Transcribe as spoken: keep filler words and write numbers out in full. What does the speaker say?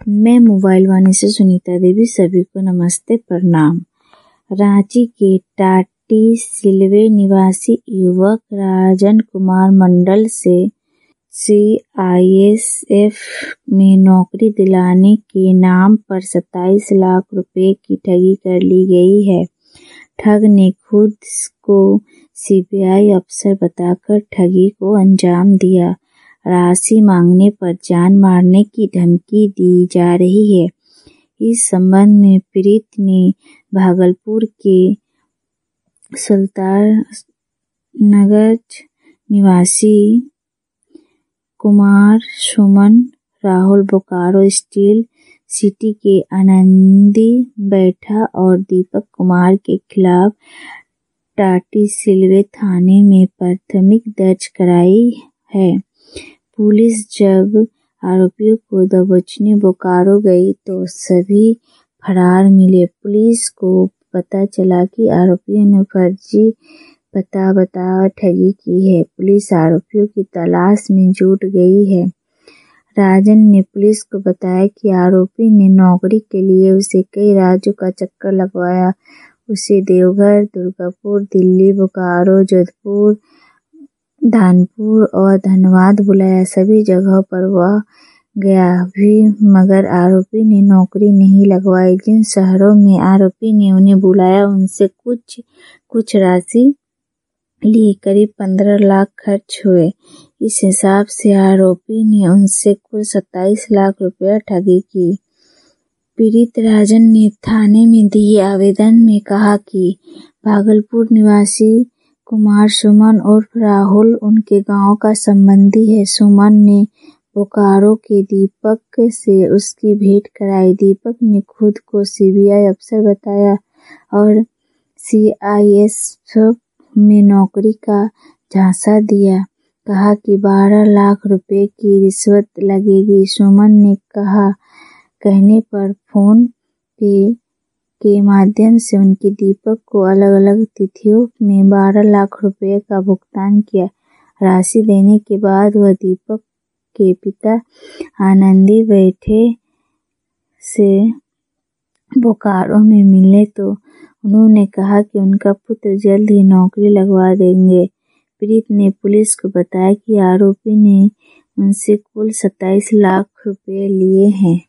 मैं मोबाइल वाणी से सुनीता देवी, सभी को नमस्ते प्रणाम। रांची के टाटी सिलवे निवासी युवक राजन कुमार मंडल से सी आई एस एफ में नौकरी दिलाने के नाम पर सत्ताईस लाख रुपए की ठगी कर ली गई है। ठग ने खुद को सी बी आई अफसर बताकर ठगी को अंजाम दिया। राशि मांगने पर जान मारने की धमकी दी जा रही है। इस संबंध में पीड़ित ने भागलपुर के सुल्तानगंज निवासी कुमार सुमन, राहुल बोकारो स्टील सिटी के आनंदी बैठा और दीपक कुमार के खिलाफ टाटी सिलवे थाने में प्राथमिकी दर्ज कराई है। पुलिस जब आरोपियों को दबोचने बोकारो गई तो सभी फरार मिले। पुलिस को पता चला कि आरोपियों ने फर्जी पता बता ठगी की है। पुलिस आरोपियों की तलाश में जुट गई है। राजन ने पुलिस को बताया कि आरोपी ने नौकरी के लिए उसे कई राज्यों का चक्कर लगवाया। उसे देवघर, दुर्गापुर, दिल्ली, बोकारो, जोधपुर, धानपुर और धनबाद बुलाया। सभी जगहों पर वह गया भी मगर आरोपी ने नौकरी नहीं लगवाई। जिन शहरों में आरोपी ने उन्हें बुलाया उनसे कुछ कुछ राशि ली। करीब पंद्रह लाख खर्च हुए। इस हिसाब से आरोपी ने उनसे कुल सत्ताईस लाख रुपया ठगी की। पीड़ित राजन ने थाने में दिए आवेदन में कहा कि भागलपुर निवासी कुमार सुमन उर्फ राहुल उनके गांव का संबंधी है। सुमन ने बोकारो के दीपक से उसकी भेंट कराई। दीपक ने खुद को सी बी आई अफसर बताया और सी आई एस एफ में नौकरी का झांसा दिया। कहा कि बारह लाख रुपए की रिश्वत लगेगी। सुमन ने कहा कहने पर फोन पे के माध्यम से उनके दीपक को अलग अलग तिथियों में बारह लाख रुपए का भुगतान किया। राशि देने के बाद वह दीपक के पिता आनंदी बैठे से बोकारो में मिले तो उन्होंने कहा कि उनका पुत्र जल्द ही नौकरी लगवा देंगे। पीड़ित ने पुलिस को बताया कि आरोपी ने उनसे कुल सत्ताईस लाख रुपए लिए हैं।